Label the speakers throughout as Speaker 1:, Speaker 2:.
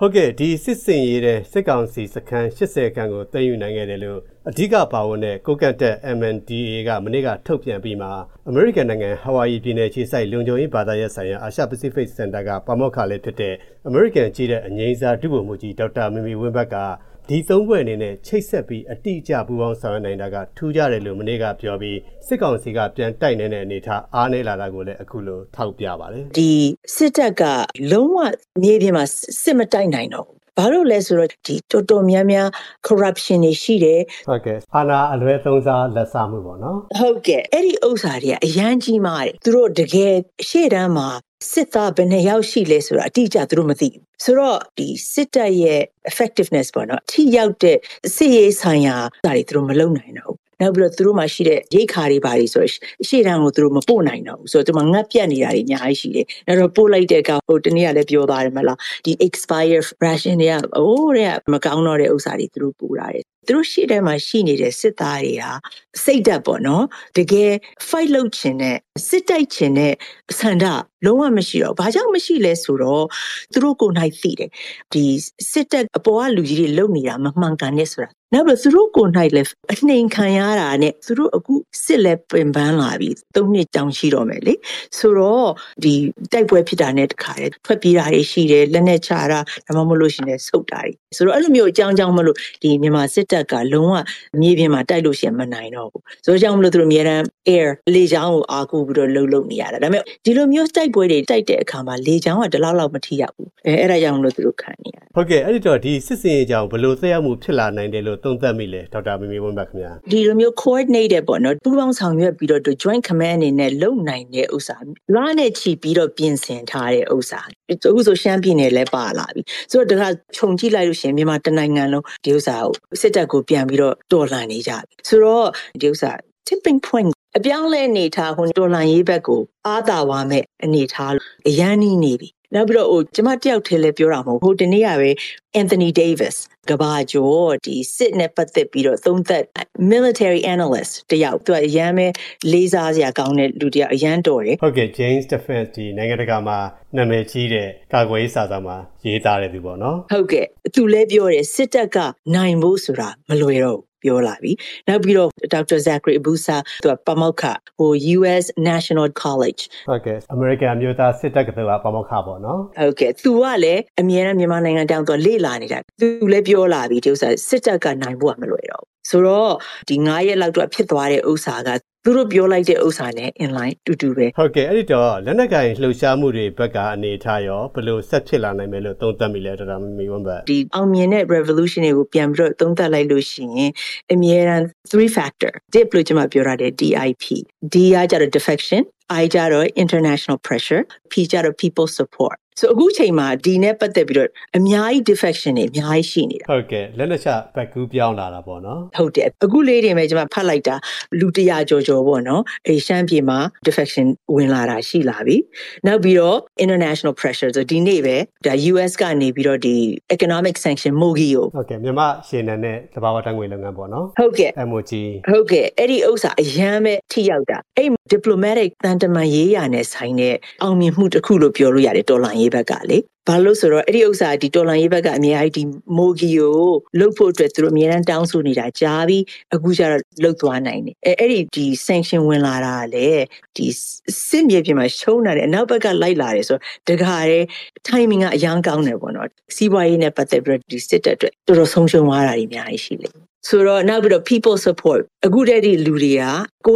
Speaker 1: ဟုတ်ကဲ့ဒီစစ်စင်ရေးတဲ့စစ်ကောင်စီစခန်း80ခန်းကိုသိမ်းယူနိုင်ခဲ့တယ်လို့အဓိကပါဝင်တဲ့ကိုကတ်တက် MNDAA ကမနေ့ကထုတ်ပြန်ပြီးမှအမေရိကန်နိုင်ငံဟာဝိုင်ယီပြည်နယ်ခြေစိုက်လုံခြုံရေးဘာသာရပ်ဆိုင်ရာအာရှပစိဖိတ်စင်တာကပါမောက္ခလည်းဖြစ်တဲ့အမေရိကန်ကြီးတဲ့အငြိမ်းစားဒုဗိုလ်မှူးကြီးဒေါက်တာမီမီဝင်းဘက်ကဒီသုံးဘွဲ့အနေနဲ့ချိတ်ဆက်ပြီးအတိအကျပူးပေါင်းဆောင်ရွက်နိုင်တာကထူးခြားတယ်လို့မနေ့ကပြောပြီးစစ်ကောင်စီကပြန်တိုက်နေတဲ့အနေထားအားနည်းလာတာကိုလည်းအခုလိုထောက်ပြပါတယ်
Speaker 2: ဒီစစ်တပ်ကလုံးဝမြေပြင်မှာစစ်မတိုက်နိုင်တော့ဘာလို့လဲဆိုတော့ဒီတော်တော်များများ corruption တွေရှိတယ်
Speaker 1: ဟုတ်ကဲ့အာဏာအလွဲသုံးစားလက်စားမှုပေါ့နော်
Speaker 2: ဟုတ်ကဲ့အဲ့ဒီဥစ္စာတွေကအရန်ကြီးမားတယ်သူတို့တကယ်ရှေ့တန်းမှာစစ်သားဘယ်နှယောက်ရှိလဲဆိုတာအတိအကျသူတို့မသိဘူးဆိုတော့ဒီစစ်တပ်ရဲ့ effectiveness ပေါ့နော်ထိရောက်တဲ့စစ်ရေးဆိုင်ရာဒါတွေသူတို့မလုပ်နိုင်တော့ဘူးနောက်ပြီးတော့သူတို့မှရှိတဲ့ရိတ်ခါတွေပါတွေဆိုရှေ့တန်းကိုသူတို့မပို့နိုင်တော့ဘူးဆိုတော့သူမှငတ်ပြတ်နေတာတွေအများကြီးရှိတယ်နောက်တော့ပို့လိုက်တဲ့ကောင်ဟိုတနေ့ကလည်းပြောသွားတယ်မလားဒီ expire ration တွေကတဲ့မကောင်းတော့တဲ့ဥစ္စာတွေသူတို့ပို့တာတယ်သူတို့ရှေ့တန်းမှာရှိနေတဲ့စစ်သားတွေဟာစိတ်ဓာတ်ပေါ့နော်တကယ် fight လုပ်ချင်တဲ့စစ်တိုက်ချင်တဲ့ဆန္ဒလုံးဝမရှိတော့ဘာကြောင့်မရှိလဲဆိုတော့သူတို့ကိုယ်၌သိတယ်ဒီစစ်တပ်အပေါ်ကလူကြီးတွေလုံနေတာမမှန်ကန်နဲ့ဆိုတာနောက်ပြီးသူတို့ကိုယ်၌လည်းအနှိမ်ခံရတာနဲ့သူတို့အခုစစ်လက်ပင်ပန်းလာပြီ၃နှစ်တောင်ရှိတော့မယ်လေဆိုတော့ဒီတိုက်ပွဲဖြစ်တာနဲ့တခါတည်းထွက်ပြေးတာတွေရှိတယ်လက်နဲ့ချတာဒါမှမဟုတ်လို့ရှိရင်ဆုတ်တာတွေဆိုတော့အဲ့လိုမျိုးအကြောင်းမလို့ဒီမြန်မာစစ်တပ်ကလုံးဝမြေပြင်မှာတိုက်လို့ရှိရင်မနိုင်တော့ဘူးဆိုတော့ကြောင့်မလို့သူတို့အများအား air လေကြောင်းကိုအားကိုးပြီးတော့လှုပ်နေရတာဒါပေမဲ့ဒီလိုမျိုးတိုက်ပွဲတွေတိုက်တဲ့အခါမှာလေကြောင်းကဒီလောက်မထိရောက်ဘူးအဲ့ဒါကြောင့်မလို့သူတို့ခံနေရ
Speaker 1: ဟုတ်ကဲ့အဲ့ဒီတော့ဒီစစ်စင်ရေးကြောင့်ဘယ်လိုသက်ရောက်မှုဖြစ်လာနိုင်တယ်လို့သုံးသပ်မိလဲဒေါက်တာမီမီဝင်းဘခင်ဗျာ
Speaker 2: ဒီလိုမျိုး coordinated ပေါ့နော်ပူးပေါင်းဆောင်ရွက်ပြီးတော့ joint command အနေနဲ့လုပ်နိုင်တဲ့ဥစ္စာလာနဲ့ချီပြီးတော့ပြင်ဆင်ထားတဲ့ဥစ္စာအခုဆိုရှမ်းပြည်နယ်လည်းပါလာပြီဆိုတော့ဒါကခြုံကြည့်လိုက်လို့ရှိရင်မြန်မာတနိုင်ငံလုံးဒီဥစ္စာကိုစစ်တပ်ကိုပြန်ပြီးတော့တော်လှန်နေကြပြီဆိုတော့ဒီဥစ္စာ tipping point အပြောင်းလဲအနေထားဟိုတော်လှန်ရေးဘက်ကိုအားသာဝါမဲ့အနေထားအရန်နီးနေပြီနောက်ပြီးတော့ကျမတယောက်ထဲလဲပြောတာမဟုတ်ဟိုတနေ့ကပဲ Anthony Davis ကဘာကျော်ဒီစစ်နဲ့ပတ်သက်ပြီးတော့သုံးသက် military analyst တယောက်သူကအရန်ပဲလေးစားစရာကောင်းတဲ့လူတယောက်အရန်တော်တယ်
Speaker 1: ဟုတ်ကဲ့ James Defense ဒီနိုင်ငံတကာမှာနာမည်ကြီးတဲ့ကာကွယ်ရေးစာဆောင်မှာရေးသားတဲ့သူပေါ့နော်
Speaker 2: ဟုတ်ကဲ့သူလည်းပြောတယ်စစ်တပ်ကနိုင်ဖို့ဆိုတာမလွယ်တော့ပြောလာပြီနောက်ပြီးတော့ Dr. Zachary Abusa သူကပါမောက္ခဟို US National College
Speaker 1: ဟုတ်ကဲ့ American မျိုးသားစစ်တပ်ကပါမောက္ခပေါ့နော်
Speaker 2: ဟုတ်ကဲ့သူကလည်းအမြဲတမ်းမြန်မာနိုင်ငံတောင်သူလေ့လာနေတာသူလည်းပြောလာပြီဒီဥစ္စာစစ်တပ်ကနိုင်ဖို့ကမလွယ်တော့ဘူးဆိုတော့ဒီ9ရက်လောက်တော့ဖြစ်သွားတဲ့ဥစ္စာကသူတို့ပြောလိုက်တဲ့ဥစ္စာနဲ့ in line တူပဲ
Speaker 1: ဟုတ်ကဲ့အဲ့ဒီတော့လက်နက်ကိုင်လှုပ်ရှားမှုတွေဘက်ကအနေထားရောဘယ်လိုဆက်ဖြစ်လာနိုင်မယ်လို့သုံးသပ်မိလဲဒေါက်တာမီမီဝင်းဘတ်
Speaker 2: ဒီအောင်မြင်တဲ့ revolution တွေကိုပြန်ပြီးတော့သုံးသပ်လိုက်လို့ရှိရင်အမြဲတမ်း three factor တစ်လို့ကျွန်မပြောရတဲ့ DIP D ကကြတော့ defection I ကြတော့ international pressure P ကြတော့ people support so အခုချိန်မှာဒီနဲ့ပတ်သက်ပြီးတော့အများကြီး defection တွေအများကြီးရှိနေတာ
Speaker 1: ဟုတ်ကဲ့လက်လက်ချဘက်ကူးပြောင်းလာတာပေါ့နော်
Speaker 2: ဟုတ်တယ်အခုလေးတွေပဲကျွန်မဖတ်လိုက်တာလူ100ကျော်ပေါ့နော်အဲရှမ်းပြည်မှာ defection ဝင်လာတာရှိလာပြီနောက်ပြီးတော့ international pressure ဆိုဒီနေ့ပဲဒါ US ကနေပြီးတော့ဒီ economic sanction မိုဂီကို
Speaker 1: ဟုတ်ကဲ့မြန်မာရှေ့နဲ့သဘာဝတန်းငွေလုပ်ငန်းပေါ့နော်
Speaker 2: ဟုတ်ကဲ့
Speaker 1: MOG
Speaker 2: ဟုတ်ကဲ့အဲ့ဒီဥစ္စာအရန်ပဲထိရောက်တာအဲ့ diplomatic တန်တမန်ရေးရာနဲ့ဆိုင်တဲ့အောင်မြင်မှုတစ်ခုလို့ပြောလို့ရတယ်တော်လှန်ရေးဘက်ကလေဘာလို့ဆိုတော့အဲ့ဒီဥစ္စာဒီတော်လှန်ရေးဘက်ကအများကြီးဒီမိုဂီကိုလှုပ်ဖို့အတွက်သူတို့အများအားတောင်းဆိုနေတာကြားပြီးအခုကျတော့လှုပ်သွားနိုင်တယ်အဲ့ဒီဒီ sanction ဝင်လာတာလေဒီစစ်မြေပြင်မှာရှုံးတာတဲ့အနောက်ဘက်ကလိုက်လာတယ်ဆိုတော့တခါတည်း timing ကအရန်ကောင်းတယ်ပေါ့နော်စီးပွားရေးနဲ့ပတ်သက်ပြီးဒီစစ်တပ်အတွက်တော်တော်ဆုံးရှုံးသွားတာတွေအများကြီးရှိတယ်ဆိုတော့နောက်ပြီးတော့ people support အခုတည်းဒီလူတွေက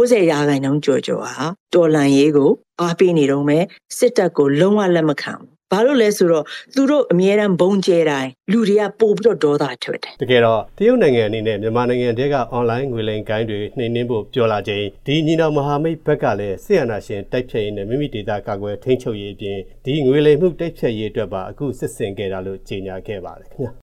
Speaker 2: 90%ကျော်ဟာတော်လှန်ရေးကိုအားပေးနေတော့မယ်စစ်တပ်ကိုလုံးဝလက်မခံဘူးဘာလို့လဲဆိုတော့သူတို့အမြဲတမ်းဘုံကျဲတိုင်းလူတွေကပို့ပြီးတော့ဒေါသထွက်တယ်
Speaker 1: တကယ်တော့တရုတ်နိုင်ငံအနေနဲ့မြန်မာနိုင်ငံတဲက online ငွေလိမ်ကိုင်းတွေနှိမ်နင်းဖို့ပြောလာခြင်းဒီညီနောင်မဟာမိတ်ဘက်ကလည်းဆီယနာရှင်တိုက်ဖြတ်ရေးနဲ့မိမိဒေသကာကွယ်ထိန်းချုပ်ရေးအပြင်ဒီငွေလိမ်မှုတိုက်ဖြတ်ရေးအတွက်ပါအခုစစ်ဆင်ခဲ့တာလို့ကြေညာခဲ့ပါတယ်ခင်ဗျာ